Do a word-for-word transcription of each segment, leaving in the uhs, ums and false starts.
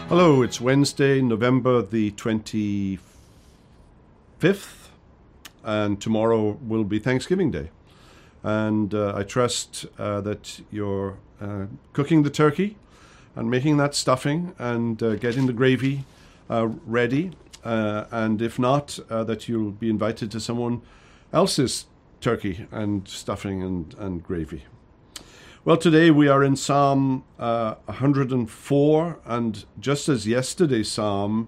Hello, it's Wednesday, November the twenty-fifth, and tomorrow will be Thanksgiving Day. And uh, I trust uh, that you're uh, cooking the turkey and making that stuffing and uh, getting the gravy uh, ready. Uh, and if not, uh, that you'll be invited to someone else's turkey and stuffing and, and gravy. Well, today we are in Psalm uh, one hundred four, and just as yesterday's psalm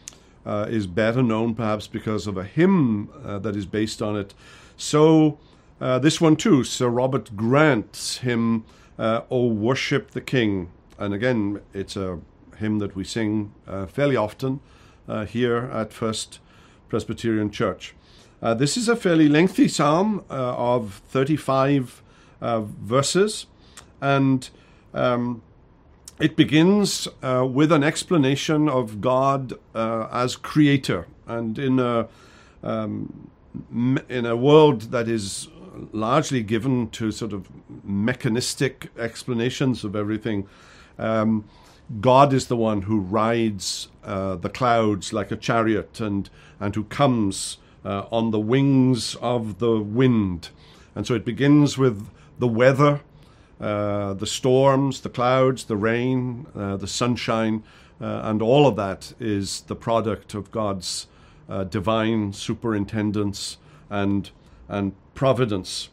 uh, is better known perhaps because of a hymn uh, that is based on it, so uh, this one too, Sir Robert Grant's hymn, uh, O Worship the King. And again, it's a hymn that we sing uh, fairly often uh, here at First Presbyterian Church. Uh, this is a fairly lengthy psalm uh, of thirty-five uh, verses. And um, it begins uh, with an explanation of God uh, as creator. And in a, um, me- in a world that is largely given to sort of mechanistic explanations of everything, um, God is the one who rides uh, the clouds like a chariot and, and who comes uh, on the wings of the wind. And so it begins with the weather, Uh, the storms, the clouds, the rain, uh, the sunshine, uh, and all of that is the product of God's uh, divine superintendence and and providence.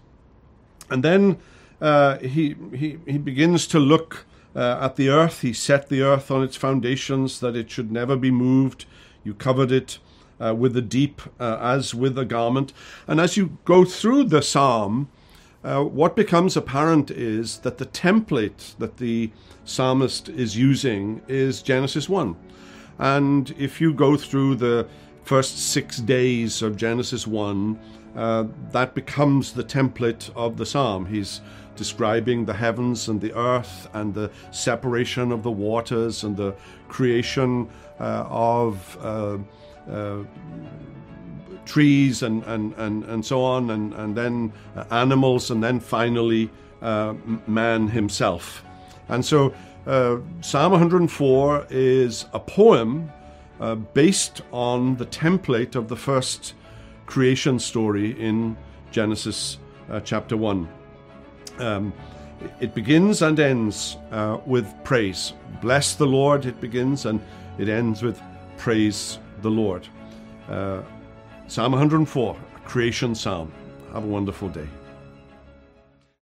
And then uh, he, he he begins to look uh, at the earth. He set the earth on its foundations, that it should never be moved. You covered it uh, with the deep uh, as with a garment. And as you go through the psalm, Uh, what becomes apparent is that the template that the psalmist is using is Genesis one. And if you go through the first six days of Genesis one, uh, that becomes the template of the psalm. He's describing the heavens and the earth and the separation of the waters and the creation uh, of uh, uh, trees and, and, and, and so on, and, and then uh, animals, and then finally uh, man himself. And so uh, Psalm one hundred four is a poem uh, based on the template of the first creation story in Genesis uh, chapter one. Um, it begins and ends uh, with praise. Bless the Lord, it begins, and it ends with praise the Lord. Uh, Psalm one hundred four, a creation psalm. Have a wonderful day.